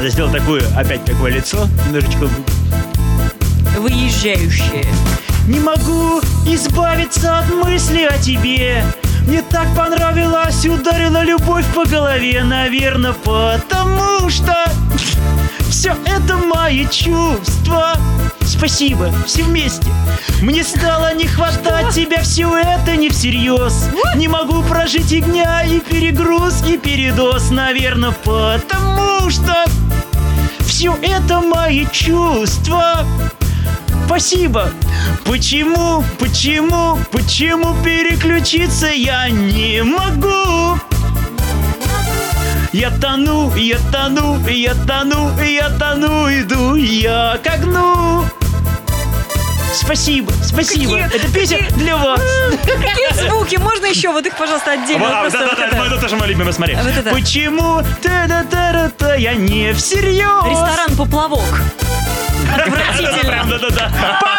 надо сделать опять такое лицо, немножечко выезжающее. Не могу избавиться от мысли о тебе. Мне так понравилось, ударила любовь по голове. Наверное, потому что все это мои чувства. Спасибо, все вместе. Мне стало не хватать тебя, все это не всерьез. Не могу прожить и дня, и перегруз, и передоз. Наверное, потому что все это мои чувства. Спасибо. Почему переключиться я не могу? Я тону, иду я ко дну. Спасибо. Это песня для вас. Какие звуки? Можно еще? Вот их, пожалуйста, отдельно. Да, это тоже мой любимый, смотри. Почему я не всерьез? Ресторан «Поплавок». Отвратительно. Да.